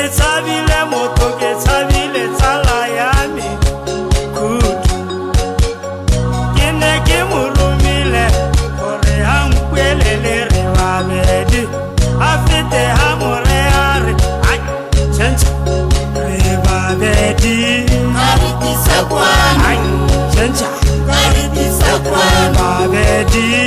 tshabile motho ke tshabile tsala ya me kudu ke ne ke mo romile gore a nkwelele re babedi a fete ha more a re ai tshentse re babedi Kariti sakwana ai tshentse Kariti sakwana babedi